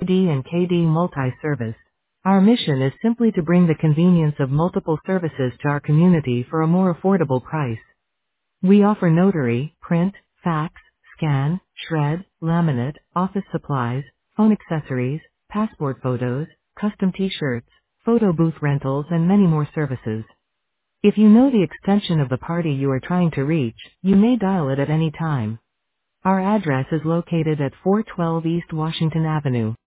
PD and KD multi-service. Our mission is simply to bring the convenience of multiple services to our community for a more affordable price. We offer notary, print, fax, scan, shred, laminate, office supplies, phone accessories, passport photos, custom t-shirts, photo booth rentals and many more services. If you know the extension of the party you are trying to reach, you may dial it at any time. Our address is located at 412 East Washington Avenue.